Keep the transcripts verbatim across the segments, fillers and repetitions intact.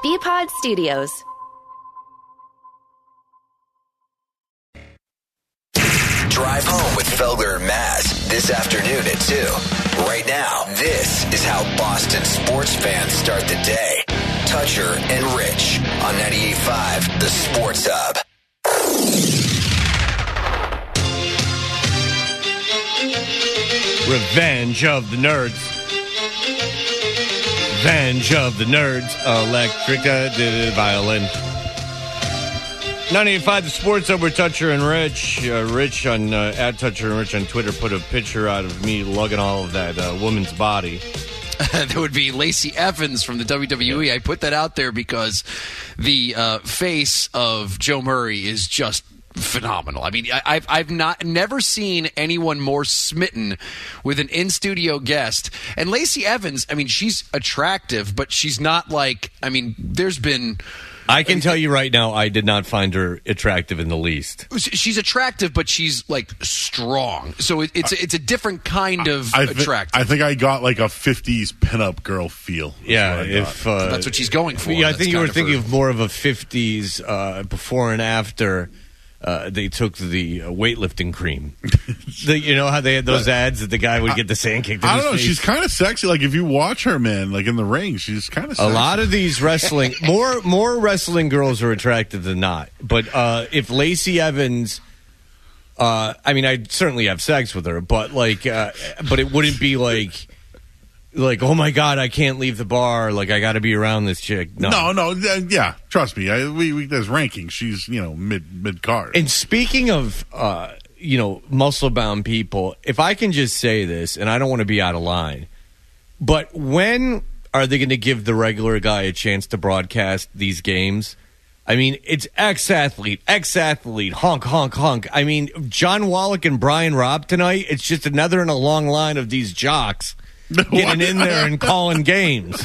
B-Pod Studios. Drive home with Felger and Maz this afternoon at two. Right now, this is how Boston sports fans start the day. Toucher and Rich on ninety-eight point five, The Sports Hub. Revenge of the Nerds. Revenge of the Nerds. Electrica did it, violin. ninety-eight point five, The Sports Hub, with Toucher and Rich. Uh, Rich on, uh, at Toucher and Rich on Twitter put a picture out of me lugging all of that uh, woman's body. That would be Lacey Evans from the W W E. Yeah. I put that out there because the uh, face of Joe Murray is just phenomenal. I mean, I, I've I've not never seen anyone more smitten with an in-studio guest. And Lacey Evans, I mean, she's attractive, but she's not like, I mean, there's been... I can tell you right now, I did not find her attractive in the least. She's attractive, but she's like strong. So it, it's it's a different kind of I th- attractive. I think I got like a fifties pinup girl feel. Yeah, if uh, that's what she's going for. Yeah, I That's think you were kind of thinking her- of more of a fifties uh, before and after. Uh, they took the uh, weightlifting cream. the, you know how they had those ads that the guy would get the sand kicked in I his don't know. face? She's kind of sexy. Like if you watch her, man, like in the ring, she's kind of A sexy. lot of these wrestling, more more wrestling girls are attractive than not. But uh, if Lacey Evans, uh, I mean, I'd certainly have sex with her, but like, uh, but it wouldn't be like, like, oh my god, I can't leave the bar. Like, I got to be around this chick. No, No, no, uh, yeah. Trust me. I, we, we there's rankings. She's you know mid mid card. And speaking of, uh, you know, muscle-bound people, if I can just say this, and I don't want to be out of line, but when are they going to give the regular guy a chance to broadcast these games? I mean, it's ex-athlete, ex-athlete, honk, honk, honk. I mean, John Wallach and Brian Robb tonight, it's just another in a long line of these jocks getting in there and calling games.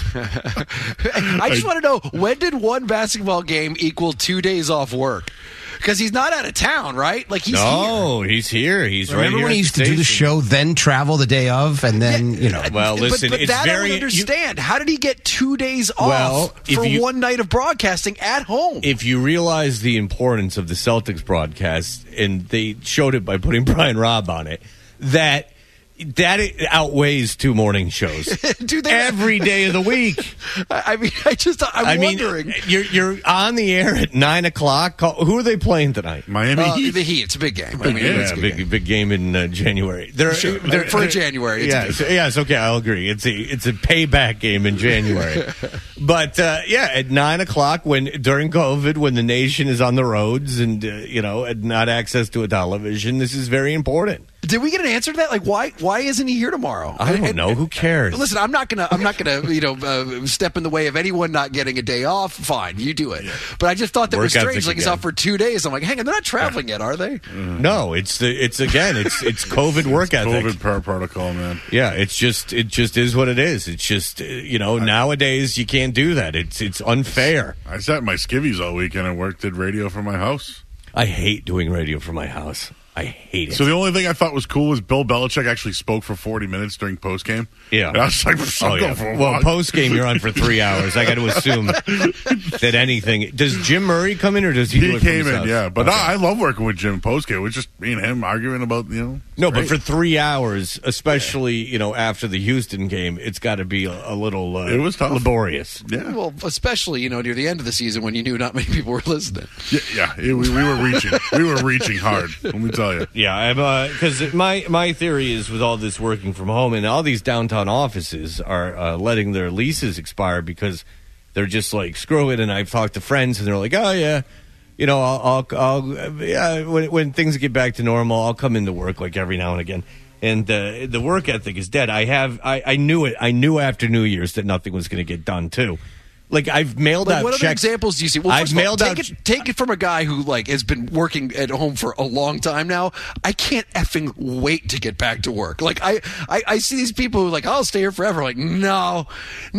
I just want to know, when did one basketball game equal two days off work? Because he's not out of town, right? Like he's no, here. he's here. He's right Remember here. when he at used to do the station. show, then travel the day of, and then, Yeah, you know. Well, listen, but, but it's that very- I don't understand. How did he get two days off Well, if for you- one night of broadcasting at home? If you realize the importance of the Celtics broadcast, and they showed it by putting Brian Robb on it, that that outweighs two morning shows. Dude, they- every day of the week. I mean, I just, I'm I mean, wondering. you're you're on the air at nine o'clock. Call, who are they playing tonight? Miami Uh, Heat. the Heat. It's a big game. I Big mean, game. it's Yeah, a big game. big game in uh, January. They're, Sure. they're- For January, it's yeah, big. so- yes, okay, I'll agree. It's a it's a payback game in January. But uh, yeah, at nine o'clock, when during COVID, when the nation is on the roads and uh, you know and not access to a television, this is very important. Did we get an answer to that? Like, why why isn't he here tomorrow? I don't And- know. Who cares? Listen, I'm not gonna, I'm not gonna, you know, uh, step in the way of anyone not getting a day off. Fine, you do it. But I just thought that Work was strange. ethic Like he's again. out for two days. I'm like, hang on, they're not traveling yet, are they? No, it's the it's again, it's it's COVID work ethic. COVID pro- protocol, man. Yeah, it's just it just is what it is. It's just uh, you know nowadays you can't do that. It's it's unfair. I sat in my skivvies all weekend and worked, did radio from my house. I hate doing radio from my house. I hate it. So the only thing I thought was cool was Bill Belichick actually spoke for forty minutes during postgame. Yeah. And I was like, Oh, I'll go yeah. for a Well, walk. post game you're on for three hours. I got to assume that anything. Does Jim Murray come in or does he? do He it from came his in, house? yeah. But Okay. I, I love working with Jim postgame. It was just me and him arguing about, you know. No, but great. for three hours, especially you know after the Houston game, it's got to be a, a little uh, It was tough. laborious. Yeah. Well, especially you know near the end of the season when you knew not many people were listening. Yeah, yeah it- we, we were reaching. We were reaching hard, let me tell you. Yeah, I'm because my my theory is with all this working from home and all these downtown offices are uh, letting their leases expire because they're just like screw it. And I've talked to friends and they're like, oh yeah, you know, I'll, I'll, I'll yeah, when, when things get back to normal, I'll come into work like every now and again. And uh, the work ethic is dead. I have, I, I knew it. I knew after New Year's that nothing was going to get done too. Like I've mailed Like, out what other checks. examples do you see? Well, I've first of all, mailed take out. it, take it from a guy who like has been working at home for a long time now. I can't effing wait to get back to work. Like I, I, I see these people who are like, I'll stay here forever. Like, no,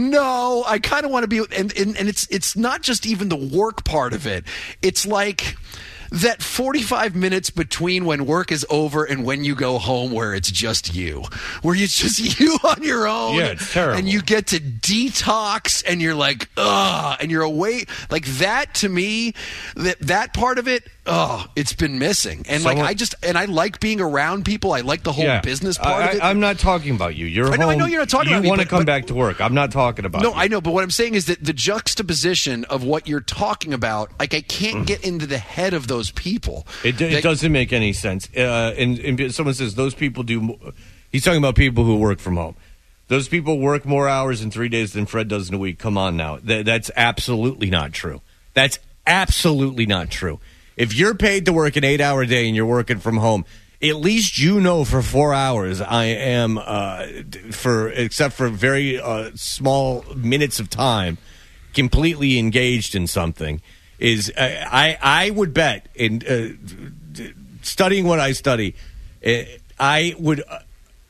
no, I kind of want to be. And, and and it's it's not just even the work part of it. It's like. that forty-five minutes between when work is over and when you go home where it's just you, where it's just you on your own. Yeah, it's terrible. And you get to detox and you're like, ugh, and you're away. Like that to me, that that part of it, oh, it's been missing. And Someone- like I just, and I like being around people. I like the whole Yeah. business part I, of it. I, I'm not talking about you. You're I know- home. I know you're not talking you about me, want to but- come but- back to work. I'm not talking about No, you. I know, but what I'm saying is that the juxtaposition of what you're talking about, like I can't get into the head of those people. It, it That- doesn't make any sense. Uh, and, and someone says those people do. mo- He's talking about people who work from home. Those people work more hours in three days than Fred does in a week. Come on now, Th- that's absolutely not true. That's absolutely not true. If you're paid to work an eight-hour day and you're working from home, at least you know for four hours I am, uh, for except for very uh, small minutes of time, completely engaged in something. Is uh, I I would bet in uh, studying what I study, uh, I would. Uh,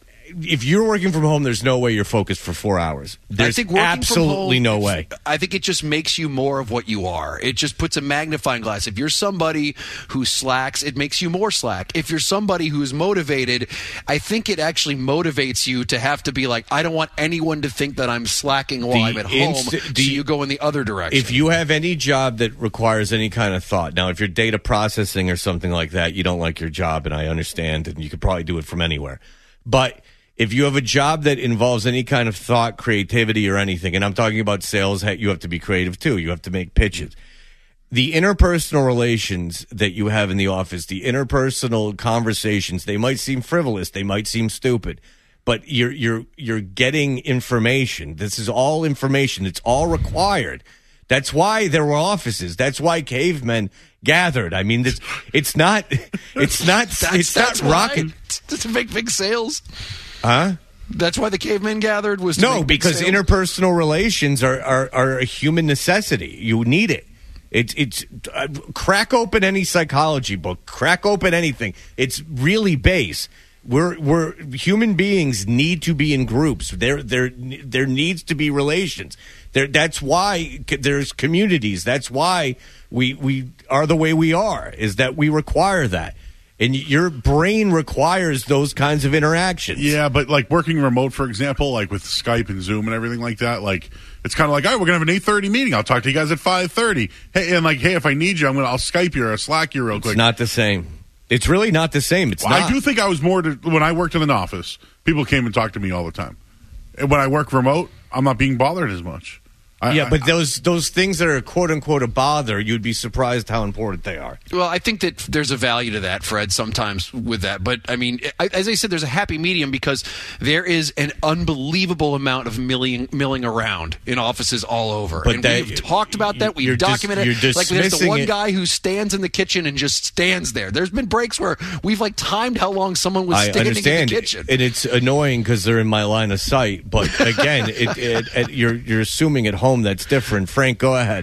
if you're working from home, there's no way you're focused for four hours. There's I think working absolutely from home, no way. I think it just makes you more of what you are. It just puts a magnifying glass. If you're somebody who slacks, it makes you more slack. If you're somebody who is motivated, I think it actually motivates you to have to be like, I don't want anyone to think that I'm slacking while The I'm at inst- home. the- so you go in the other direction. If you have any job that requires any kind of thought, now if you're data processing or something like that, you don't like your job, and I understand, and you could probably do it from anywhere. But if you have a job that involves any kind of thought, creativity, or anything, and I'm talking about sales, you have to be creative too. You have to make pitches. The interpersonal relations that you have in the office, the interpersonal conversations, they might seem frivolous, they might seem stupid, but you're you're you're getting information. This is all information. It's all required. That's why there were offices. That's why cavemen gathered. I mean, this, it's not it's not that's, it's that's not why. rocket. To make big sales. Huh? That's why the cavemen gathered was to No, make big because sales? interpersonal relations are, are, are a human necessity. You need it. It's it's uh, crack open any psychology book, crack open anything. It's really base. We're we're human beings need to be in groups. There there there needs to be relations. There that's why c- there's communities. That's why we we are the way we are. Is that we require that. And your brain requires those kinds of interactions. Yeah, but like working remote, for example, like with Skype and Zoom and everything like that, like it's kind of like, all right, we're gonna have an eight thirty meeting. I'll talk to you guys at five thirty. Hey, and like, hey, if I need you, I'm gonna I'll Skype you or Slack you real quick. It's not the same. It's really not the same. It's Well, not. I do think I was more to, when I worked in an office. People came and talked to me all the time. And when I work remote, I'm not being bothered as much. I, Yeah, but I, those those things that are quote unquote a bother, you'd be surprised how important they are. Well, I think that there's a value to that, Fred, sometimes with that. But, I mean, I, as I said, there's a happy medium because there is an unbelievable amount of milling, milling around in offices all over. But and that- we've talked about that. We've you're dis- documented you're it. Like, there's the dismissing one it. guy who stands in the kitchen and just stands there. There's been breaks where we've, like, timed how long someone was I standing understand, in the kitchen. and it's annoying because they're in my line of sight. But again, it, it, it, you're you're assuming at home that's different. Frank, go ahead.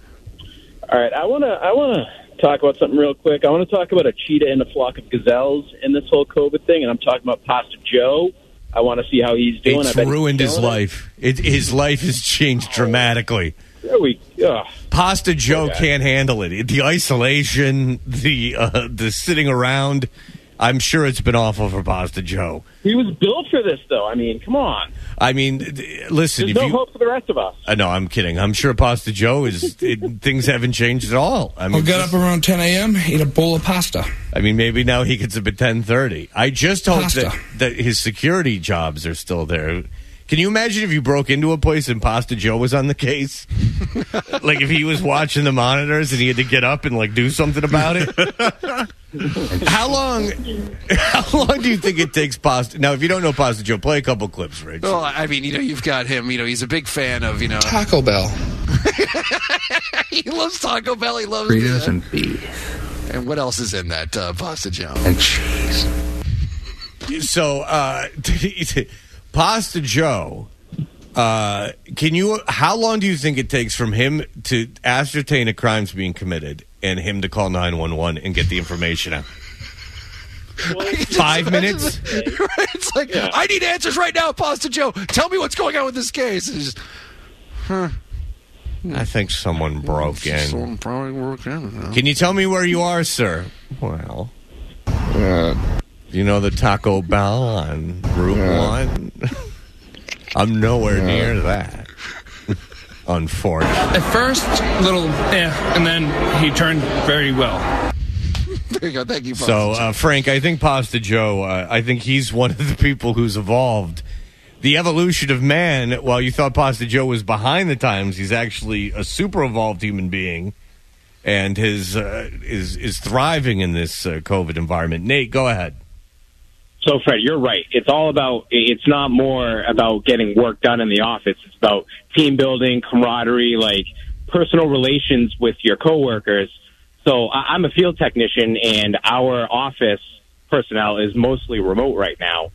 All right, I want to I want to talk about something real quick. I want to talk about a cheetah and a flock of gazelles in this whole COVID thing, and I'm talking about Pasta Joe. I want to see how he's doing. It's I bet he's ruined his killing it. life. It, his life has changed dramatically. There we go. Pasta Joe Okay. can't handle it. The isolation, the uh, the sitting around. I'm sure it's been awful for Pasta Joe. He was built for this, though. I mean, come on. I mean, th- listen. There's if no you, hope for the rest of us. Uh, no, I'm kidding. I'm sure Pasta Joe is. It, things haven't changed at all. I mean, I'll get up around ten a.m., eat a bowl of pasta. I mean, maybe now he gets up at ten thirty. I just hope Pasta. that, that his security jobs are still there. Can you imagine if you broke into a place and Pasta Joe was on the case? Like if he was watching the monitors and he had to get up and like do something about it? How long how long do you think it takes Pasta? Now, if you don't know Pasta Joe, play a couple clips, Rich. Well, I mean, you know, you've got him. You know, he's a big fan of, you know, Taco Bell. he loves Taco Bell. He loves Fritos uh, and beef and what else is in that uh, Pasta Joe? and cheese. So, uh, Pasta Joe, uh, can you? How long do you think it takes from him to ascertain a crime's being committed and him to call nine one one and get the information out? Five minutes? It's like, Yeah. I need answers right now, Pasta Joe. Tell me what's going on with this case. It's just, huh. I think someone broke in. Someone probably broke in. Can you tell me where you are, sir? Well, uh, you know the Taco Bell on Route uh, one? I'm nowhere uh, near that. Unfortunately. At first, little, yeah, and then he turned very well. There you go. Thank you, Pasta So, uh, Frank, I think Pasta Joe, uh, I think he's one of the people who's evolved. The evolution of man, while you thought Pasta Joe was behind the times, he's actually a super evolved human being and his, uh, is, is thriving in this uh, COVID environment. Nate, go ahead. So, Fred, you're right. It's all about, it's not more about getting work done in the office. It's about team building, camaraderie, like personal relations with your coworkers. So I'm a field technician, and our office personnel is mostly remote right now.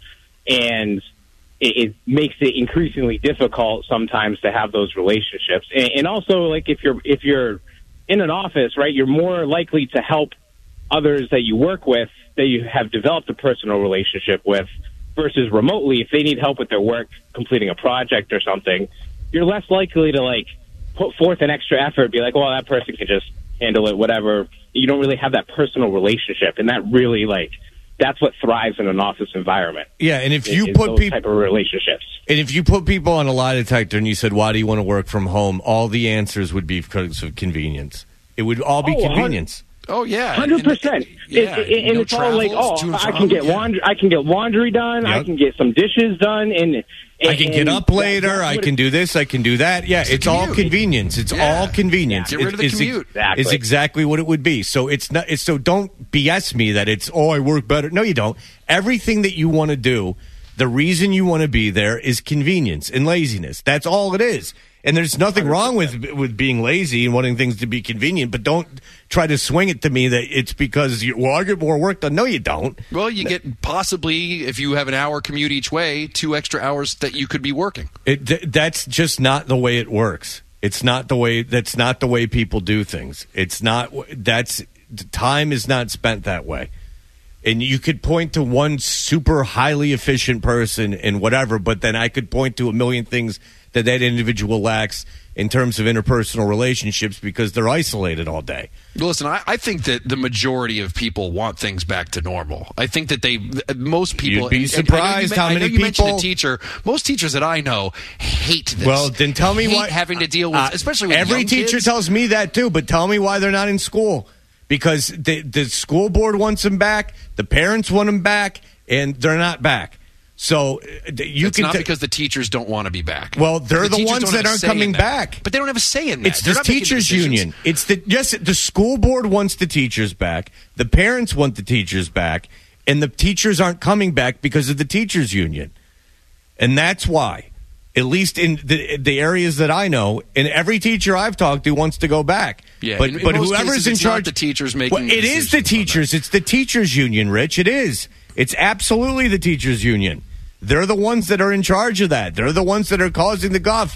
And it, it makes it increasingly difficult sometimes to have those relationships. And, and also, like, if you're if you're in an office, right, you're more likely to help others that you work with that you have developed a personal relationship with versus remotely. If they need help with their work, completing a project or something, you're less likely to, like, put forth an extra effort, be like, well, that person can just handle it, whatever. You don't really have that personal relationship, and that really, like, that's what thrives in an office environment. Yeah, and if you is put those people type of relationships, and if you put people on a lie detector and you said, "Why do you want to work from home?" all the answers would be because of convenience. It would all be oh, convenience. Oh yeah, hundred percent. Yeah, it, it, and no it's all like, oh, I can get yeah. laundry. I can get laundry done. Yep. I can get some dishes done, and, and I can get up later. I can do this. I can do that. Yeah, it's, it's all convenience. It's yeah. all convenience. Get rid of the it's, commute. Exactly. It's exactly what it would be. So it's not. It's so don't B S me that it's oh I work better. No, you don't. Everything that you want to do, the reason you want to be there is convenience and laziness. That's all it is. And there's nothing wrong with with being lazy and wanting things to be convenient, but don't try to swing it to me that it's because you well, I get more work done. No, you don't. Well, you get possibly, if you have an hour commute each way, two extra hours that you could be working. It, th- that's just not the way it works. It's not the way. That's not the way people do things. It's not. That's time is not spent that way. And you could point to one super highly efficient person and whatever, but then I could point to a million things that that individual lacks in terms of interpersonal relationships because they're isolated all day. Listen, I, I think that the majority of people want things back to normal. I think that they, most people... You'd be and, surprised and I know you, how many I know you people... mentioned a teacher. Most teachers that I know hate this. Well, then tell me hate why... having to deal with, uh, especially with every young teacher kids. tells me that too, but tell me why they're not in school. Because the, the school board wants them back, the parents want them back, and they're not back. So you it's can not t- because the teachers don't want to be back. Well, they're the, the ones that aren't coming back. But they don't have a say in that. It's They're the not making teachers decisions. union. It's the yes, the school board wants the teachers back. The parents want the teachers back, and the teachers aren't coming back because of the teachers union. And that's why, at least in the the areas that I know, and every teacher I've talked to wants to go back. Yeah, but in, in but most whoever's cases, in it's charge, not the teachers making. well, it is the teachers. It's the teachers union, Rich. It is. It's absolutely the teachers union. They're the ones that are in charge of that. They're the ones that are causing the guff.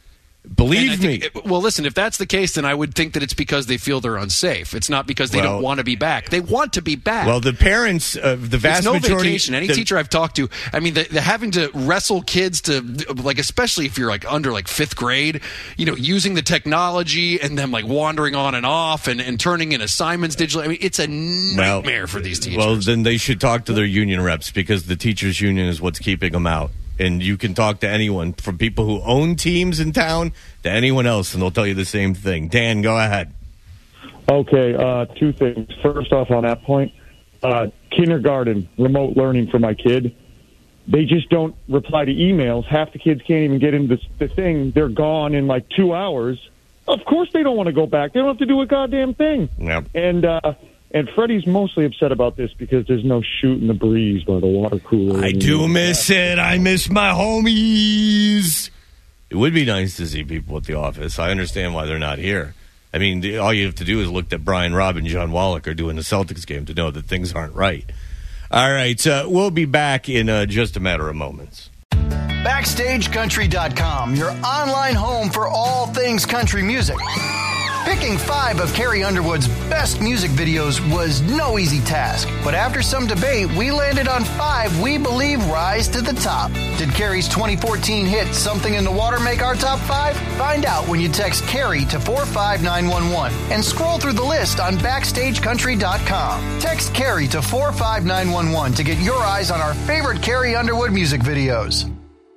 Believe me. Think, well, listen, if that's the case, then I would think that it's because they feel they're unsafe. It's not because they well, don't want to be back. They want to be back. Well, the parents, uh, the vast it's no majority... vacation. Any the, teacher I've talked to, I mean, the, the having to wrestle kids to, like, especially if you're, like, under, like, fifth grade, you know, using the technology and them, like, wandering on and off and, and turning in assignments digitally. I mean, it's a nightmare well, for these teachers. Well, then they should talk to their union reps because the teachers union is what's keeping them out. And you can talk to anyone, from people who own teams in town to anyone else, and they'll tell you the same thing. Dan, go ahead. Okay, uh, two things. First off, on that point, uh, kindergarten, remote learning for my kid, they just don't reply to emails. Half the kids can't even get into the thing. They're gone in like two hours. Of course they don't want to go back. They don't have to do a goddamn thing. Yep. And, uh, And Freddie's mostly upset about this because there's no shooting the breeze by the water cooler. I do miss it. I miss my homies. It would be nice to see people at the office. I understand why they're not here. I mean, the, all you have to do is look at Brian Robb and John Wallach are doing the Celtics game to know that things aren't right. All right, uh, we'll be back in uh, just a matter of moments. Backstage Country dot com, your online home for all things country music. Picking five of Carrie Underwood's best music videos was no easy task, but after some debate, we landed on five we believe rise to the top. Did Carrie's twenty fourteen hit Something in the Water make our top five? Find out when you text Carrie to four five nine one one and scroll through the list on backstage country dot com. Text Carrie to four five nine one one to get your eyes on our favorite Carrie Underwood music videos.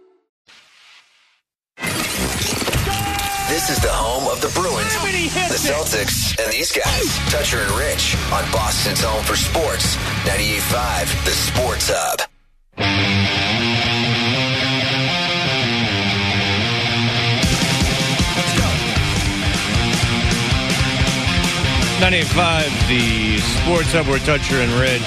This is the home of the Bruins, the Celtics, and these guys. Toucher and Rich on Boston's home for sports. ninety-eight point five, The Sports Hub. ninety-eight point five, The Sports Hub, where Toucher and Rich.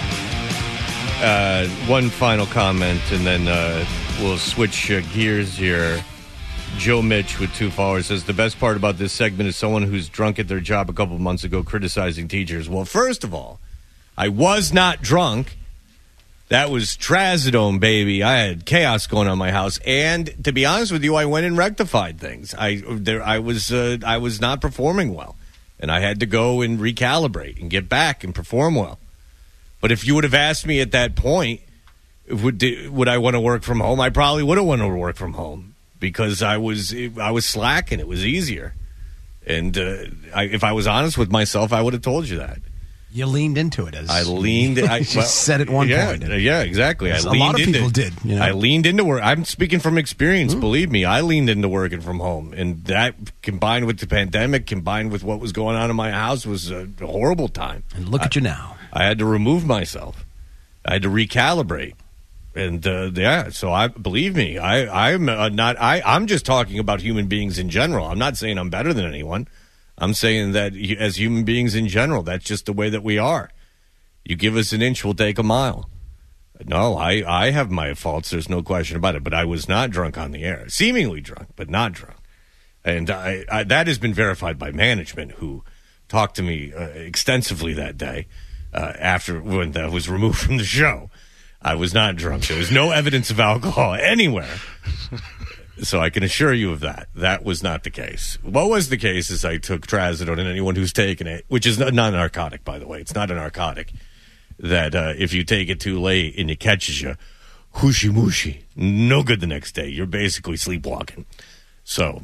Uh, one final comment, and then uh, we'll switch uh, gears here. Joe Mitch with two followers says, the best part about this segment is someone who's drunk at their job a couple of months ago criticizing teachers. Well, first of all, I was not drunk. That was trazodone, baby. I had chaos going on in my house. And to be honest with you, I went and rectified things. I there, I was uh, I was not performing well. And I had to go and recalibrate and get back and perform well. But if you would have asked me at that point, would, would I want to work from home? I probably would have wanted to work from home. Because I was I was slacking, it was easier, and uh, I, if I was honest with myself, I would have told you that. You leaned into it. As I leaned. I just well, said at one yeah, point. Yeah, exactly. I a leaned lot of into, people did. You know? I leaned into work. I'm speaking from experience. Ooh. Believe me, I leaned into working from home, and that combined with the pandemic, combined with what was going on in my house, was a horrible time. And look I, at you now. I had to remove myself. I had to recalibrate. And uh, yeah, so I believe me, I I'm uh, not I I'm just talking about human beings in general. I'm not saying I'm better than anyone. I'm saying that as human beings in general, that's just the way that we are. You give us an inch, we'll take a mile. No, I I have my faults. There's no question about it. But I was not drunk on the air, seemingly drunk, but not drunk. And I, I that has been verified by management, who talked to me uh, extensively that day uh, after when I was removed from the show. I was not drunk. There was no evidence of alcohol anywhere. So I can assure you of that. That was not the case. What was the case is I took trazodone, and anyone who's taken it, which is not a narcotic, by the way. It's not a narcotic. That uh, if you take it too late and it catches you, hooshy mooshy, no good the next day. You're basically sleepwalking. So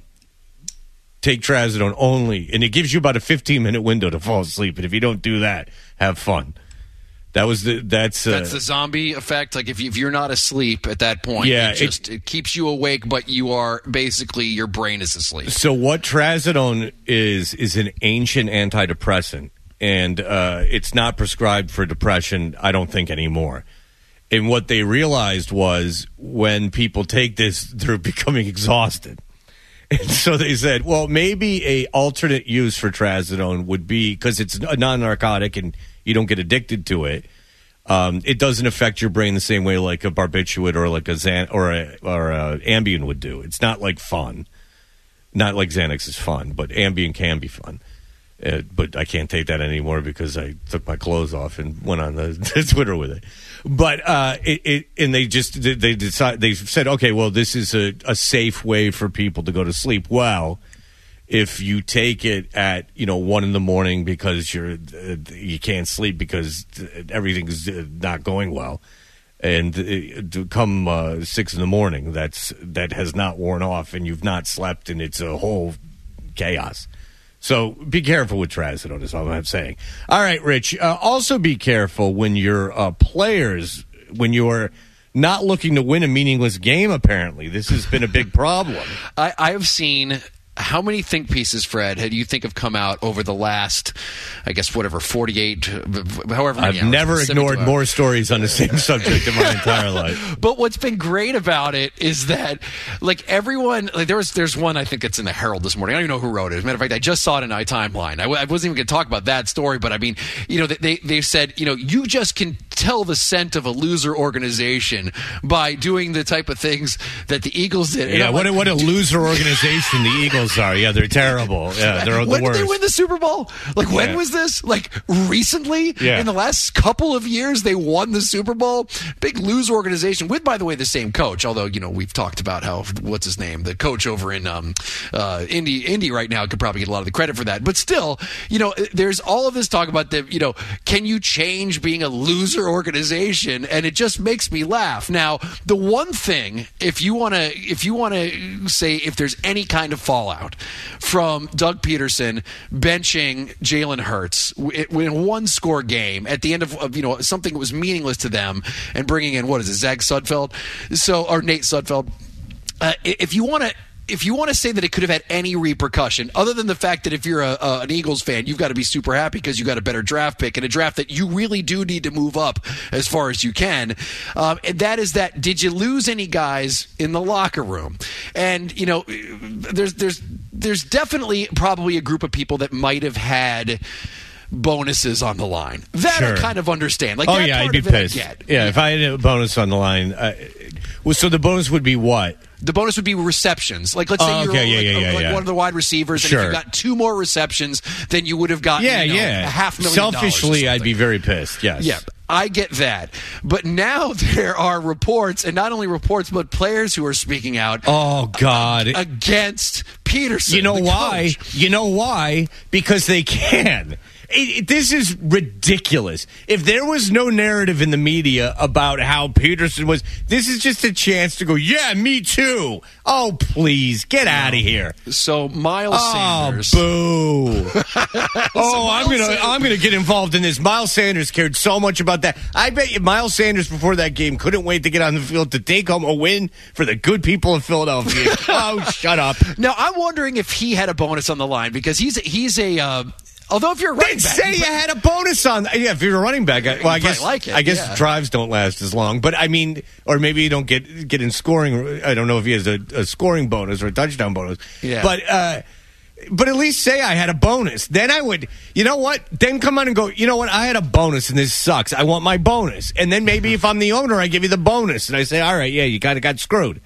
take trazodone only, and it gives you about a fifteen-minute window to fall asleep. And if you don't do that, have fun. That was the that's uh, that's the zombie effect. Like if, you, if you're not asleep at that point, yeah, it just it, it keeps you awake, but you are basically your brain is asleep. So what trazodone is is an ancient antidepressant, and uh, it's not prescribed for depression, I don't think, anymore. And what they realized was when people take this, they're becoming exhausted. And so they said, well, maybe a alternate use for trazodone would be, because it's a non-narcotic and you don't get addicted to it. Um, it doesn't affect your brain the same way like a barbiturate or like a Xan or a or a Ambien would do. It's not like fun, not like Xanax is fun, but Ambien can be fun. Uh, but I can't take that anymore because I took my clothes off and went on the, the Twitter with it. But uh, it, it and they just they decide they said, okay, well, this is a, a safe way for people to go to sleep. Well, if you take it at you know one in the morning because you're uh, you can't sleep because everything's not going well, and uh, come uh, six in the morning, that's that has not worn off, and you've not slept, and it's a whole chaos. So be careful with trazodone is all I'm saying. All right, Rich. Uh, also be careful when you're uh, players, when you're not looking to win a meaningless game, apparently. This has been a big problem. I, I have seen... How many think pieces, Fred, do you think have come out over the last, I guess, whatever, forty-eight, however many I've hours, never ignored hours. more stories on the same subject in my entire life. But what's been great about it is that, like, everyone, like, there was, there's one, I think it's in the Herald this morning. I don't even know who wrote it. As a matter of fact, I just saw it in my timeline. I, w- I wasn't even going to talk about that story, but I mean, you know, they, they said, you know, you just can tell the scent of a loser organization by doing the type of things that the Eagles did. And Yeah, I'm what like, a, what a loser organization the Eagles are. Yeah, they're terrible. Yeah, they're the when worst. did they win the Super Bowl? Like, when Yeah. was this? Like, recently? Yeah. In the last couple of years, they won the Super Bowl? Big loser organization with, by the way, the same coach. Although, you know, we've talked about how, what's his name? The coach over in um, uh, Indy, Indy right now could probably get a lot of the credit for that. But still, you know, there's all of this talk about the, you know, can you change being a loser organization? And it just makes me laugh. Now, the one thing, if you want to, if you want to say if there's any kind of fallout from Doug Peterson benching Jalen Hurts in a one-score game at the end of, of you know something that was meaningless to them and bringing in what is it, Zach Sudfeld, so or Nate Sudfeld. Uh, if you want to. If you want to say that it could have had any repercussion, other than the fact that if you're a, a, an Eagles fan, you've got to be super happy because you got a better draft pick and a draft that you really do need to move up as far as you can, um, and that is that did you lose any guys in the locker room? And, you know, there's there's there's definitely probably a group of people that might have had bonuses on the line. That Sure. I kind of understand. Like, oh, that yeah, part I'd be of it I pissed. get. Yeah, if I had a bonus on the line. Uh, well, so the bonus would be what? The bonus would be receptions. Like, let's say Oh, you're okay, yeah, like, yeah, yeah, like yeah. one of the wide receivers, and Sure. if you got two more receptions, then you would have gotten Yeah, you know, yeah. a half million dollars or Selfishly, I'd something. be very pissed. Yes. Yeah, I get that. But now there are reports, and not only reports, but players who are speaking out Oh God. against Peterson. You know the why? coach. You know why? Because they can. It, it- this is ridiculous. If there was no narrative in the media about how Peterson was, this is just a chance to go, yeah, me too. Oh, please, get out of here. So Miles Oh, Sanders. boo. oh, I'm Miles going Sanders- to I'm going to get involved in this. Miles Sanders cared so much about that. I bet you Miles Sanders before that game couldn't wait to get on the field to take home a win for the good people of Philadelphia. Oh, shut up. Now I'm wondering if he had a bonus on the line because he's he's a. Uh, although if you're a running Didn't back, say you you had a bonus on. Yeah, if you're a running back, I, well, I You guess probably like it, I guess yeah. drives don't last as long. But I mean, or maybe you don't get get in scoring. I don't know if he has a, a scoring bonus or a touchdown bonus. Yeah. But uh, but at least say I had a bonus. Then I would. You know what? Then come on and go. You know what? I had a bonus and this sucks. I want my bonus. And then maybe if I'm the owner, I give you the bonus and I say, all right, yeah, you kind of got screwed.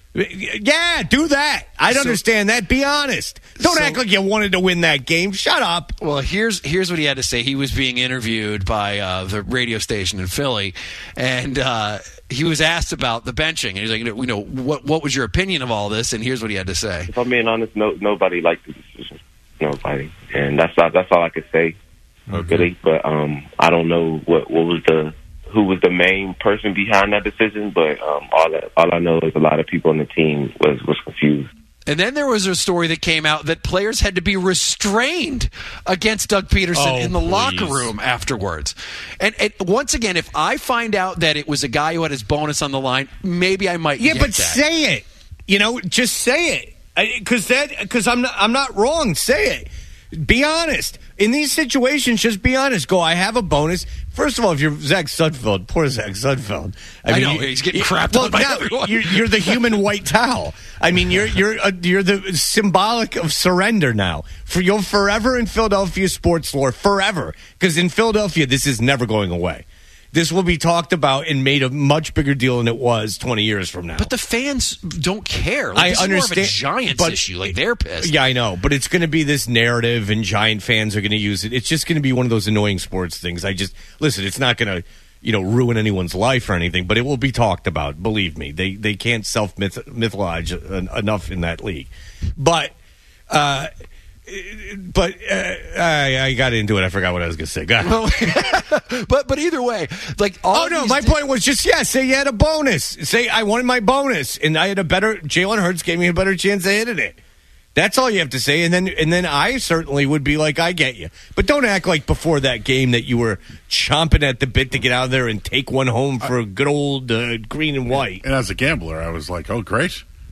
Yeah, do that. I'd So- understand that. Be honest. Don't So- act like you wanted to win that game. Shut up. Well, here's here's what he had to say. He was being interviewed by uh, the radio station in Philly, and uh, he was asked about the benching. And he's like, you know, what what was your opinion of all this? And here's what he had to say. If I'm being honest, no, nobody liked the decision. Nobody, and that's all, that's all I could say, Okay. really. But um, I don't know what what was the who was the main person behind that decision. But um, all that, all I know is a lot of people on the team was was confused. And then there was a story that came out that players had to be restrained against Doug Peterson Oh, in the please. locker room afterwards. And, and once again, if I find out that it was a guy who had his bonus on the line, maybe I might. Yeah, get but that. say it. You know, just say it. Because that because I'm not I'm not wrong. Say it. Be honest. In these situations, just be honest. Go, I have a bonus. First of all, if you're Zach Sudfeld, poor Zach Sudfeld. I know, you- he's getting you- crapped well, on by no, everyone. You're, you're the human white towel. I mean, you're you're uh, you're the symbolic of surrender now. For you'll forever in Philadelphia sports lore, forever. Because in Philadelphia, this is never going away. This will be talked about and made a much bigger deal than it was twenty years from now. But the fans don't care. Like, I this understand. is more of a Giants but- issue. Like, they're pissed. Yeah, I know, but it's going to be this narrative, and Giant fans are going to use it. It's just going to be one of those annoying sports things. I just listen. It's not going to, you know, ruin anyone's life or anything, but it will be talked about. Believe me, they they can't self mythologize enough in that league. But, uh, but uh, I, I got into it. I forgot what I was going to say. Go ahead. but but either way, like all Oh no! these My di- point was just yeah. Say you had a bonus. Say I wanted my bonus, and I had a better. Jalen Hurts gave me a better chance of hitting it. That's all you have to say, and then and then I certainly would be like, I get you, but don't act like before that game that you were chomping at the bit to get out of there and take one home for a good old uh, green and white. And as a gambler, I was like, oh, great.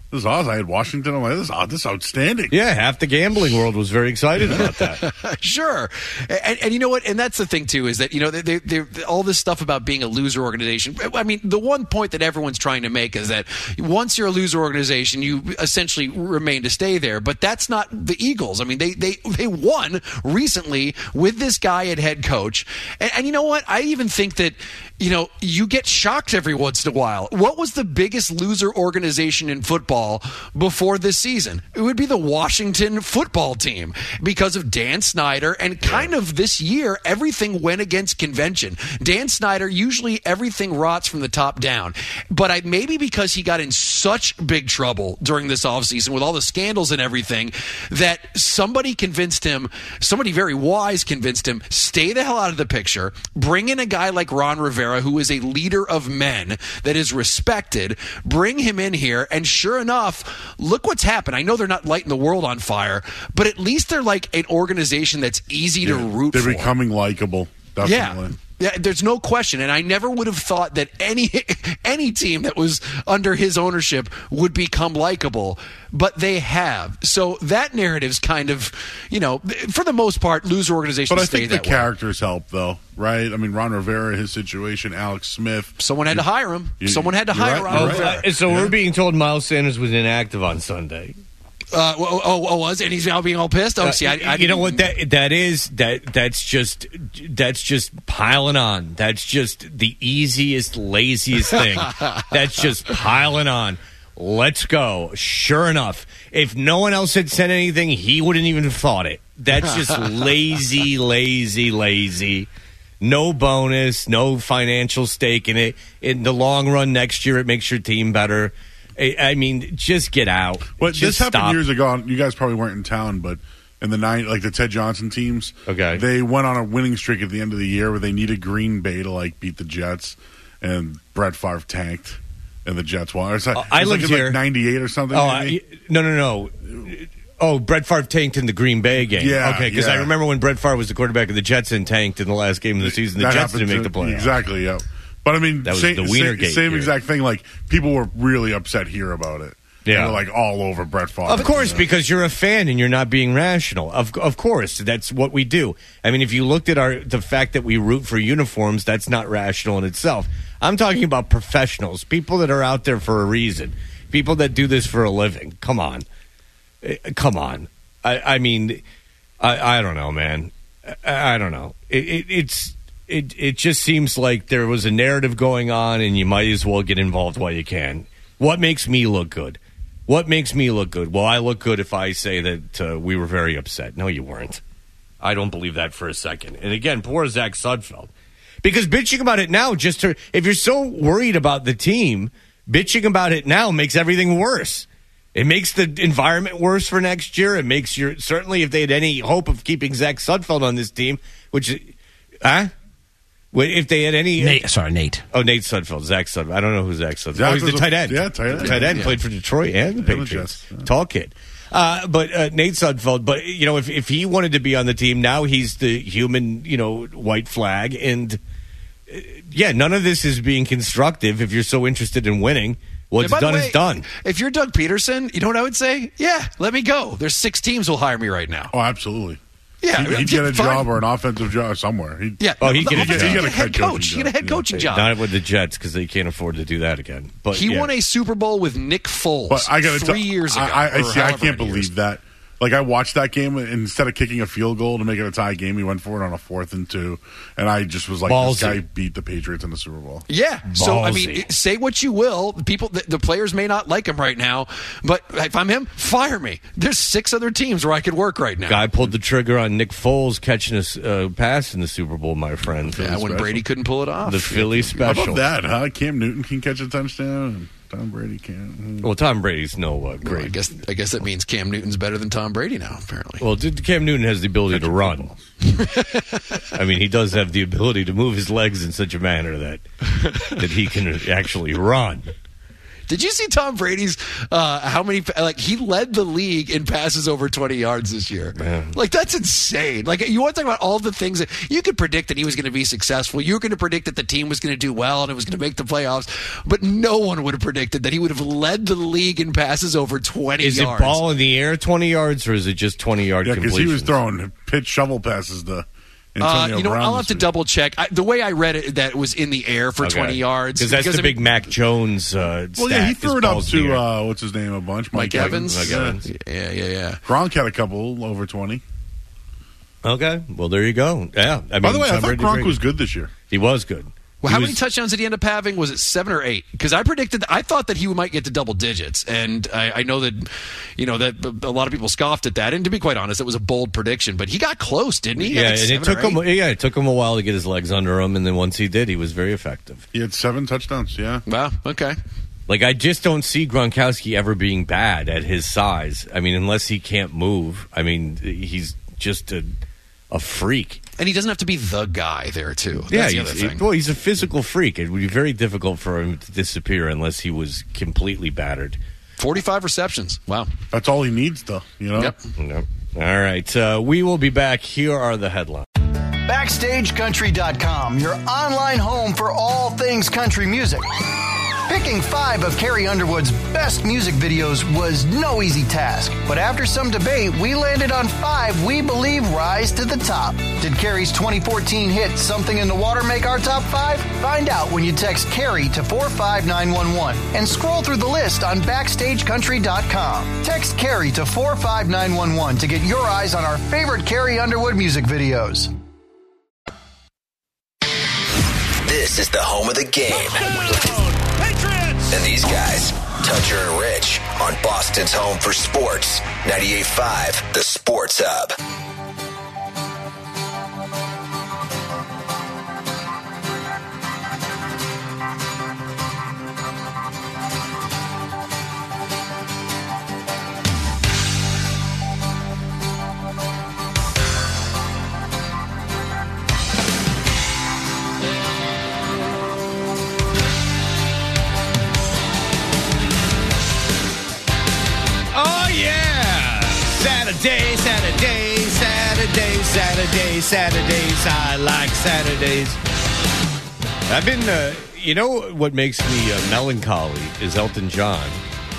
This is awesome. I had Washington. I'm like, this is, this is outstanding. Yeah, half the gambling world was very excited about that. Sure. And, and you know what? And that's the thing, too, is that, you know, they, they, they, all this stuff about being a loser organization. I mean, the one point that everyone's trying to make is that once you're a loser organization, you essentially remain to stay there. But that's not the Eagles. I mean, they they, they won recently with this guy at head coach. And, and you know what? I even think that, you know, you get shocked every once in a while. What was the biggest loser organization in football before this season? It would be the Washington football team because of Dan Snyder, and kind of this year everything went against convention. Dan Snyder, usually everything rots from the top down, but I, maybe because he got in such big trouble during this offseason with all the scandals and everything, that somebody convinced him, somebody very wise convinced him, stay the hell out of the picture, bring in a guy like Ron Rivera, who is a leader of men that is respected, bring him in here, and sure enough, look what's happened. I know they're not lighting the world on fire, but at least they're like an organization that's easy Yeah, to root they're for. They're becoming likable. Definitely. Yeah. Yeah, there's no question, and I never would have thought that any any team that was under his ownership would become likable, but they have. So that narrative's kind of, you know, for the most part, loser organizations But I stay think the that way. characters help, though, right? I mean, Ron Rivera, his situation, Alex Smith. Someone had to hire him. You- Someone had to you're hire right, Ron you're Rivera. Uh, so we're being told Miles Sanders was inactive on Sunday. Uh, oh, oh, oh, was and he's now being all pissed. Oh, Uh, see, I, I you know what that that is that that's just that's just piling on. That's just the easiest, laziest thing. That's just piling on. Let's go. Sure enough, if no one else had said anything, he wouldn't even have thought it. That's just lazy, lazy, lazy. No bonus, no financial stake in it. In the long run, next year, it makes your team better. I I mean, just get out. But just this happened stop. years ago. You guys probably weren't in town, but in the nine, like the Ted Johnson teams, Okay. they went on a winning streak at the end of the year where they needed Green Bay to like beat the Jets, and Brett Favre tanked, and the Jets won. It's like, Uh, I it was lived like in, here. like ninety-eight or something. Oh, maybe? I, no, no, no. Oh, Brett Favre tanked in the Green Bay game. Yeah, okay, because I yeah. remember when Brett Favre was the quarterback of the Jets and tanked in the last game of the season. The That Jets happened didn't make to- the playoffs. Exactly, yeah. But I mean, That was same, the same, Wienergate same year. exact thing. Like people were really upset here about it. They Yeah. were like all over Brett Favre. Of course, you know? because you're a fan and you're not being rational. Of of course, that's what we do. I mean, if you looked at our the fact that we root for uniforms, that's not rational in itself. I'm talking about professionals, people that are out there for a reason, people that do this for a living. Come on, Eh, come on. I, I mean, I, I don't know, man. I, I don't know. It, it, it's it it just seems like there was a narrative going on, and you might as well get involved while you can. What makes me look good? What makes me look good? Well, I look good if I say that uh, we were very upset. No, you weren't. I don't believe that for a second. And again, poor Zach Sudfeld. Because bitching about it now, just to, if you're so worried about the team, bitching about it now makes everything worse. It makes the environment worse for next year. It makes your, certainly if they had any hope of keeping Zach Sudfeld on this team, which, huh? If they had any... Nate, sorry, Nate. Oh, Nate Sudfeld. Zach Sudfeld. I don't know who Zach Sudfeld is. Zach Oh, he's the was a- tight end. yeah, tight end. The tight end Yeah. played for Detroit and the And the Patriots. Jets, yeah. Tall kid. Uh, but uh, Nate Sudfeld, but, you know, if, if he wanted to be on the team, now he's the human, you know, white flag. And, uh, yeah, none of this is being constructive if you're so interested in winning. What's Yeah, by the done way, is done. If you're Doug Peterson, you know what I would say? Yeah, let me go. There's six teams who'll hire me right now. Oh, absolutely. Yeah, He'd, he'd get a fine. job or an offensive job somewhere. He'd, Yeah, Oh, he'd the get a offensive- job. He'd get a head head coaching coach. He'd get a job, head yeah. coaching job. Not with the Jets because they can't afford to do that again. But He yeah. won a Super Bowl with Nick Foles But I got to three years ago. I, I, or see. I however can't many believe years. that. Like I watched that game, and instead of kicking a field goal to make it a tie game, he went for it on a fourth and two, and I just was like, Ballsy. "This guy beat the Patriots in the Super Bowl." Yeah. So I Ballsy. mean, it- say what you will, the people, the, the players may not like him right now, but if I'm him, fire me. There's six other teams where I could work right now. Guy pulled the trigger on Nick Foles catching a uh, pass in the Super Bowl, my friend. yeah, when special. Brady couldn't pull it off. The Philly How special. about that, huh? Cam Newton can catch a touchdown, and Tom Brady can't. Well, Tom Brady's no uh, Well, I great. guess I guess that means Cam Newton's better than Tom Brady now. Apparently. Well, did- Cam Newton has the ability to run. I mean, he does have the ability to move his legs in such a manner that that he can actually run. Did you see Tom Brady's, uh, how many, like, he led the league in passes over twenty yards this year. Man. Like, that's insane. Like, you want to talk about all the things that you could predict that he was going to be successful. You were going to predict that the team was going to do well and it was going to make the playoffs. But no one would have predicted that he would have led the league in passes over twenty is yards. Is it ball in the air twenty yards or is it just twenty-yard yeah, completions? Yeah, because he was throwing pitch shovel passes to Uh, you know, Brown I'll have to week. double check. I, the way I read it, that it was in the air for Okay. twenty yards. Because that's because the I big mean, Mac Jones uh, Well, stat. yeah, he His threw it up balls in the to, air. uh, what's his name, a bunch? Mike, Mike Evans. Mike Evans. Yeah, yeah, yeah. Gronk had a couple over twenty. Okay, well, there you go. Yeah. I mean, By the way, I Tom thought Brady Gronk Brady. was good this year. He was good. Well, He how was- many touchdowns did he end up having? Was it seven or eight? Because I predicted, I thought that he might get to double digits, and I, I know that, you know, that a lot of people scoffed at that. And to be quite honest, it was a bold prediction, but he got close, didn't he? He got Yeah, like and it seven took or him. eight. Yeah, it took him a while to get his legs under him, and then once he did, he was very effective. He had seven touchdowns, yeah. Wow, okay. Like, I just don't see Gronkowski ever being bad at his size. I mean, unless he can't move. I mean, he's just a, a freak. And he doesn't have to be the guy there, too. That's yeah, the he's, other thing. well, he's a physical freak. It would be very difficult for him to disappear unless he was completely battered. forty-five receptions. Wow. That's all he needs, though, you know? Yep. Yep. All right, uh, we will be back. Here are the headlines. Backstage Country dot com, your online home for all things country music. Picking five of Carrie Underwood's best music videos was no easy task, but after some debate, we landed on five we believe rise to the top. Did Carrie's twenty fourteen hit Something in the Water make our top five? Find out when you text Carrie to four five nine one one and scroll through the list on Backstage Country dot com. Text Carrie to four five nine one one to get your eyes on our favorite Carrie Underwood music videos. This is the home of the game. And these guys, Toucher and Rich, on Boston's home for sports, ninety-eight point five, The Sports Hub. Oh, yeah! Saturday, Saturday, Saturday, Saturday, Saturdays. I like Saturdays. I've been, uh, you know what makes me uh, melancholy is Elton John.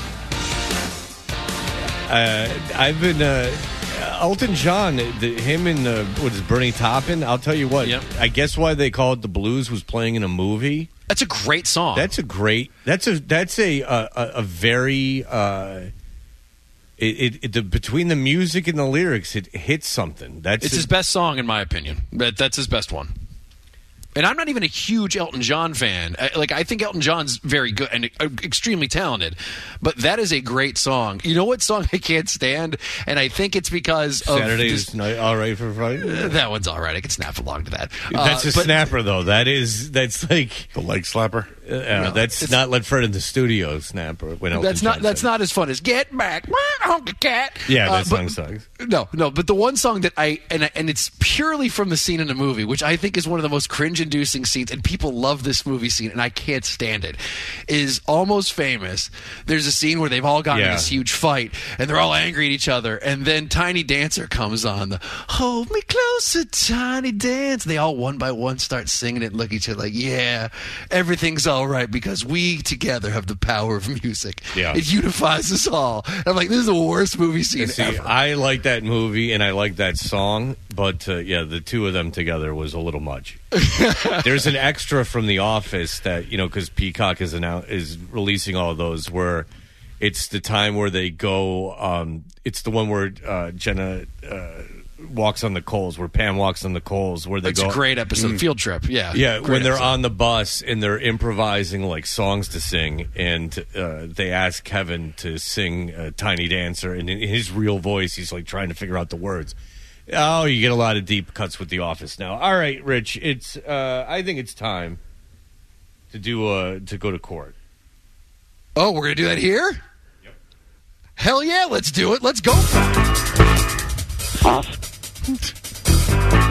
Uh, I've been, uh, Elton John, the, him and, uh, what is Bernie Taupin? I'll tell you what, Yep. I guess why they call it The Blues was playing in a movie. That's a great song. That's a great, that's a, that's a, a, a, a very, uh, It, it, it the, between the music and the lyrics, it hits something. That's It's a- his best song, in my opinion. That That's his best one. And I'm not even a huge Elton John fan. I, like, I think Elton John's very good and uh, extremely talented, but that is a great song. You know what song I can't stand? And I think it's because of Saturday's this- night, all right for Friday. that one's all right. I can snap along to that. That's Uh, a but- snapper, though. That is that's like The leg slapper. uh, No, that's it's- not let Fred in the studio snapper. When Elton That's not John that's said it. not as fun as Get Back, Uncle Cat. Yeah, Uh, that but- song sucks. No, no, but the one song that I and and it's purely from the scene in the movie, which I think is one of the most cringe-inducing scenes, and people love this movie scene, and I can't stand it. Is Almost Famous. There's a scene where they've all gotten in Yeah. this huge fight, and they're all angry at each other, and then Tiny Dancer comes on. The Hold Me Closer, Tiny Dance. They all one by one start singing it, and look at each other like, yeah, everything's all right because we together have the power of music. Yeah. It unifies us all. And I'm like, this is the worst movie scene See, ever. I like that movie and I like that song, but uh, yeah, the two of them together was a little much. There's an extra from The Office that, you know, because Peacock is annou- is releasing all of those where it's the time where they go. Um, it's the one where uh, Jenna uh, walks on the coals, where Pam walks on the coals, where they It's go. a great episode. Field trip. Yeah. Yeah, Great when they're episode. on the bus and they're improvising like songs to sing, and uh, they ask Kevin to sing uh, "Tiny Dancer," and in his real voice, he's like trying to figure out the words. Oh, you get a lot of deep cuts with The Office now. All right, Rich, it's. Uh, I think it's time to do uh, to go to court. Oh, we're gonna do that here? Yep. Hell yeah, let's do it. Let's go. What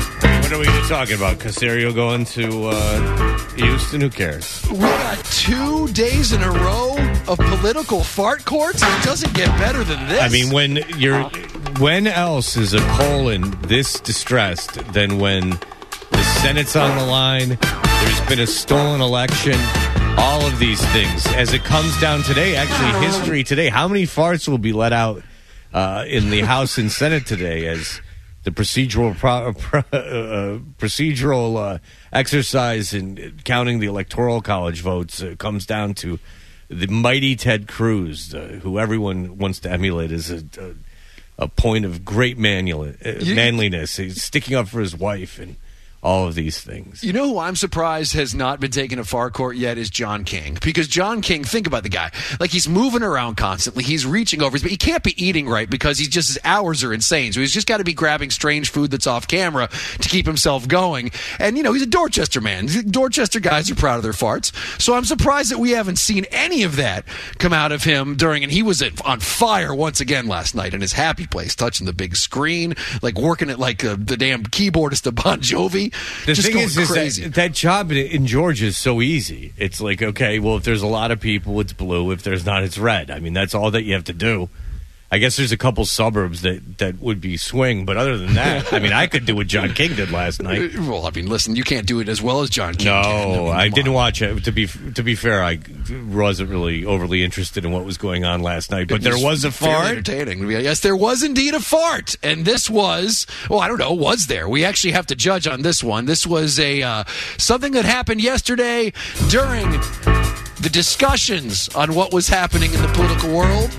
What are we talking about? Casario going to uh, Houston? Who cares? We got two days in a row of political fart courts. It doesn't get better than this. I mean, when you're, when else is a colon this distressed than when the Senate's on the line? There's been a stolen election. All of these things, as it comes down today, actually history today. How many farts will be let out uh, in the House and Senate today as the procedural pro- pro- uh, procedural uh, exercise in counting the Electoral College votes uh, comes down to the mighty Ted Cruz, uh, who everyone wants to emulate as a, a, a point of great manula- uh, manliness. He's sticking up for his wife and all of these things. You know who I'm surprised has not been taken to far court yet is John King. Because John King, think about the guy. Like, he's moving around constantly. He's reaching over. But he can't be eating right because he's just, his hours are insane. So he's just got to be grabbing strange food that's off camera to keep himself going. And, you know, he's a Dorchester man. Dorchester guys are proud of their farts. So I'm surprised that we haven't seen any of that come out of him during, and he was on fire once again last night in his happy place, touching the big screen, like working it like uh, the damn keyboardist of Bon Jovi. The Just thing is, is crazy. that, that job in, in Georgia is so easy. It's like, okay, well, if there's a lot of people, it's blue. If there's not, it's red. I mean, that's all that you have to do. I guess there's a couple suburbs that, that would be swing, but other than that, I mean, I could do what John King did last night. Well, I mean, listen, you can't do it as well as John King no, can. I, mean, I didn't on. watch it. To be to be fair, I wasn't really overly interested in what was going on last night, but it there was, was a fart. Entertaining. Yes, there was indeed a fart, and this was, well, I don't know, was there? We actually have to judge on this one. This was a uh, something that happened yesterday during the discussions on what was happening in the political world.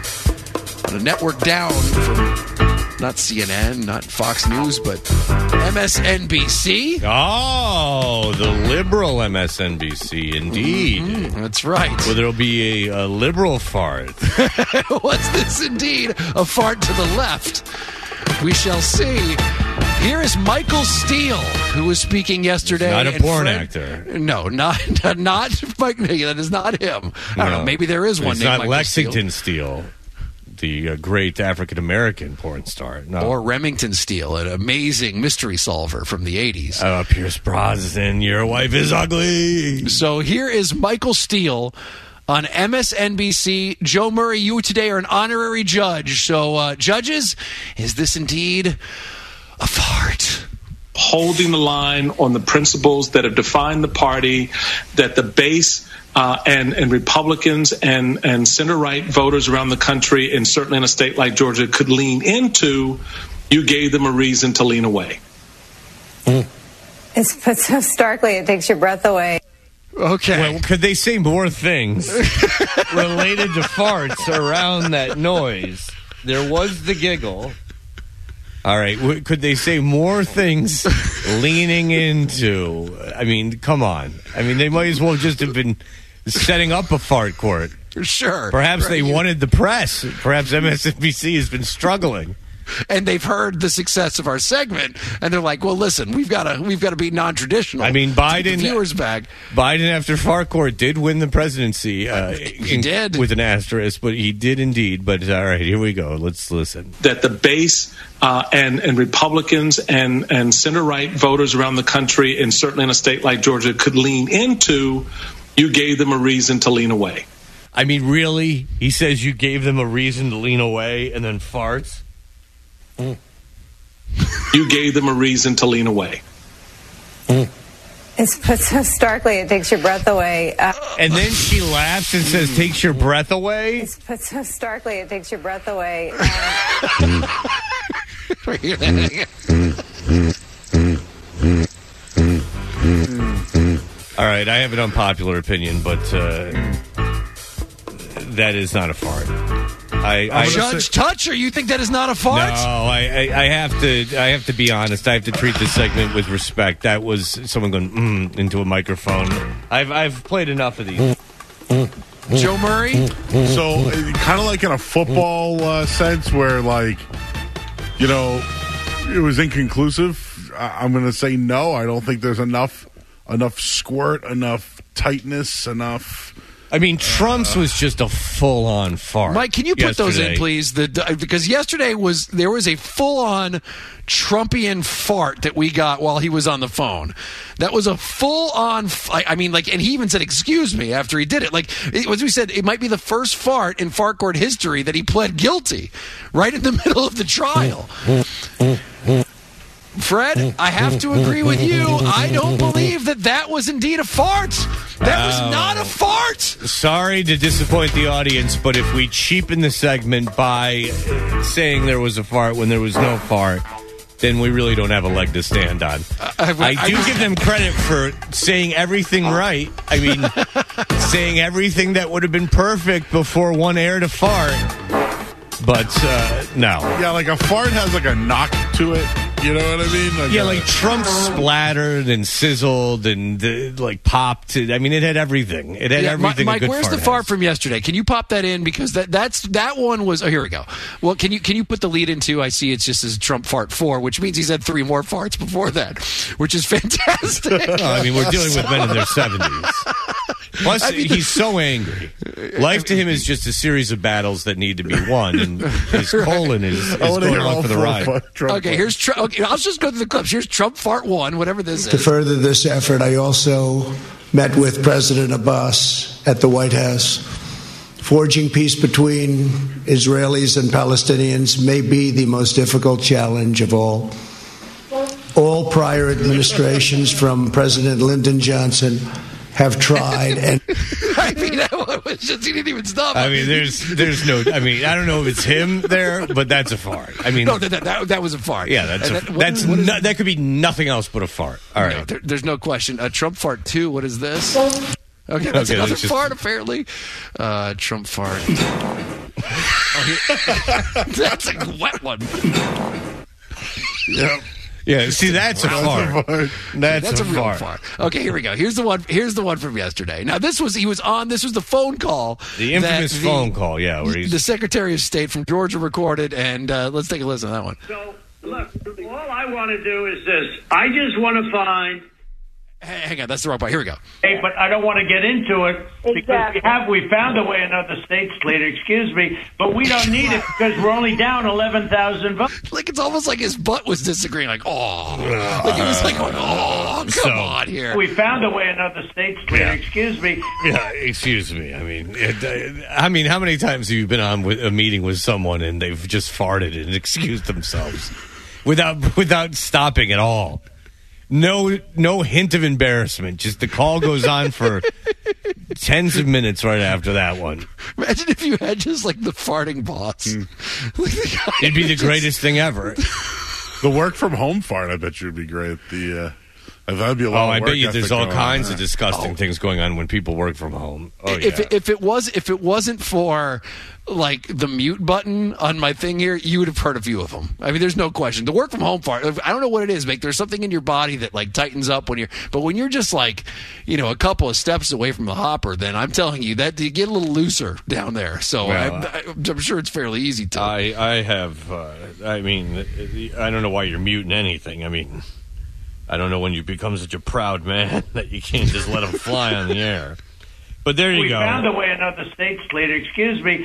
On a network down from not C N N, not Fox News, but M S N B C. Oh, the liberal M S N B C, indeed. Mm-hmm, that's right. Well, there'll be a, a liberal fart. Was this indeed a fart to the left? We shall see. Here is Michael Steele, who was speaking yesterday. He's not a porn Fred, actor. No, not not, not Mike. That is not him. I don't no. know. Maybe there is one. It's named not Michael Lexington Steele. Steele. The uh, great African-American porn star. No. Or Remington Steele, an amazing mystery solver from the eighties. Uh, Pierce Brosnan, your wife is ugly. So here is Michael Steele on M S N B C. Joe Murray, you today are an honorary judge. So, uh, judges, is this indeed a fart? Holding the line on the principles that have defined the party, that the base uh, and, and Republicans and, and center-right voters around the country, and certainly in a state like Georgia, could lean into, you gave them a reason to lean away. Mm. It's put so starkly, it takes your breath away. Okay. Well, could they say more things related to farts around that noise? There was the giggle. All right. Could they say more things leaning into? I mean, come on. I mean, they might as well just have been setting up a fart court. Sure. Perhaps right. they wanted the press. Perhaps M S N B C has been struggling. And they've heard the success of our segment, and they're like, "Well, listen, we've got to we've got to be non-traditional." I mean, Biden, viewers back. Biden after Farcourt did win the presidency. Uh, he in, did with an asterisk, but he did indeed. But all right, here we go. Let's listen. That the base uh, and and Republicans and and center-right voters around the country, and certainly in a state like Georgia, could lean into. You gave them a reason to lean away. I mean, really? He says you gave them a reason to lean away, and then farts. Mm. You gave them a reason to lean away. Mm. It's put so starkly, it takes your breath away. Uh, and then she laughs and says, takes your breath away? It's put so starkly, it takes your breath away. Um, All right, I have an unpopular opinion, but uh, that is not a fart. I, I Judge Toucher, you think that is not a fart? No, I, I, I have to. I have to be honest. I have to treat this segment with respect. That was someone going mm, into a microphone. I've I've played enough of these. Joe Murray. So, kind of like in a football uh, sense, where like, you know, it was inconclusive. I, I'm going to say no. I don't think there's enough enough squirt, enough tightness, enough I mean, Trump's was just a full-on fart. Mike, can you put yesterday. those in, please? The, because yesterday was there was a full-on Trumpian fart that we got while he was on the phone. That was a full-on. I mean, like, and he even said, "Excuse me," after he did it. Like, it, as we said, it might be the first fart in fart court history that he pled guilty, right in the middle of the trial. Fred, I have to agree with you. I don't believe that that was indeed a fart. That was Oh. not a fart. Sorry to disappoint the audience, but if we cheapen the segment by saying there was a fart when there was no fart, then we really don't have a leg to stand on. Uh, I, I do I, give them credit for saying everything right. I mean, saying everything that would have been perfect before one aired a fart. But, uh, no. Yeah, like a fart has like a knock to it. You know what I mean? Like Yeah, a, like Trump splattered and sizzled and uh, like popped. I mean, it had everything. It had Yeah, everything. Mike, a good where's fart the fart has. from yesterday? Can you pop that in because that that's that one was. Oh, here we go. Well, can you can you put the lead into? I see it's just as Trump fart four, which means he's had three more farts before that, which is fantastic. Well, I mean, we're dealing with men in their seventies. Plus, I mean, he's so angry. Life to him is just a series of battles that need to be won, and his colon is, is I wanna going hear on all for the four ride. fart- Trump Okay, fart. here's Trump. Okay, I'll just go through the clips. Here's Trump fart one, whatever this To is. further this effort, I also met with President Abbas at the White House. Forging peace between Israelis and Palestinians may be the most difficult challenge of all. All prior administrations, from President Lyndon Johnson, have tried and I mean, that one was just he didn't even stop. I mean, there's there's no. I mean, I don't know if it's him there, but that's a fart. I mean, no, that, that, that, that was a fart. yeah, that's And a, that, what that's is- what is- no, that could be nothing else but a fart. All right. No, there, there's no question. Uh, Trump fart two. What is this? Okay, that's Okay, another let's just- fart. Apparently, uh, Trump fart. Oh, here- that's a wet one. Yeah. Yeah, see, that's a fart. That's, That's a, a real fart. fart. Okay, here we go. Here's the one. Here's the one from yesterday. Now, this was he was on. This was the phone call. The infamous that phone call, yeah, where he's the Secretary of State from Georgia recorded, and uh, let's take a listen to that one. So, look, all I want to do is this. I just want to find. Hey, hang on, that's the wrong part. Here we go. Hey, but I don't want to get into it because we have we found a way in other states later. Excuse me, but we don't need it because we're only down eleven thousand votes. Like it's almost like his butt was disagreeing. Like, oh, like it was like, oh, come So- on here. We found a way in other states later. Yeah. Excuse me. Yeah, excuse me. I mean, it, uh, I mean, how many times have you been on with a meeting with someone and they've just farted and excused themselves without without stopping at all? No, no hint of embarrassment. Just the call goes on for tens of minutes right after that one. Imagine if you had just like the farting boss. Like the guy It'd be who the just- greatest thing ever. The work from home fart, I bet you would be great. The uh, that'd be a Oh, lot. I of bet work you there's ethic all going on kinds there. of disgusting things going on when people work from home. Oh, if yeah. it, if it was if it wasn't for like the mute button on my thing here, you would have heard a few of them. I mean, there's no question. The work from home part, I don't know what it is, Mick. There's something in your body that like tightens up when you're, but when you're just like, you know, a couple of steps away from the hopper, then I'm telling you that you get a little looser down there. So Well, I'm, I'm sure it's fairly easy to. I, I have, uh, I mean, I don't know why you're muting anything. I mean, I don't know when you become such a proud man that you can't just let them fly on the air. But there you we go. found a way in other states later. Excuse me.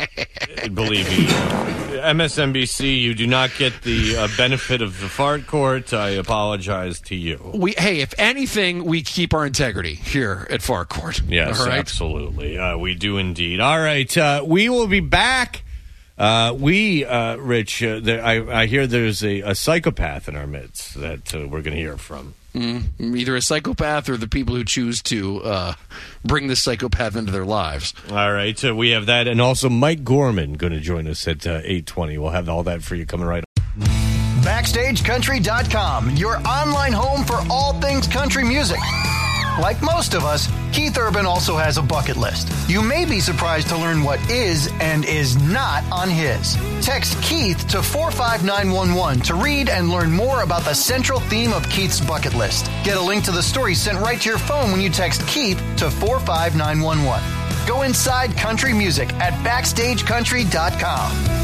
Believe me, M S N B C, you do not get the uh, benefit of the fart court. I apologize to you. We hey, if anything, we keep our integrity here at Far Court. Yes, all right? absolutely. Uh, we do indeed. All right, uh, we will be back. Uh, we, uh, Rich, uh, there, I, I hear there's a, a psychopath in our midst that uh, we're going to hear from. Mm, either a psychopath or the people who choose to uh, bring this psychopath into their lives. All right, uh, we have that, and also Mike Gorman going to join us at uh, eight twenty. We'll have all that for you coming right up. Backstage Country dot com, your online home for all things country music. Like most of us, Keith Urban also has a bucket list. You may be surprised to learn what is and is not on his. Text Keith to four five nine one one to read and learn more about the central theme of Keith's bucket list. Get a link to the story sent right to your phone when you text Keith to four five nine one one. Go inside country music at Backstage Country dot com.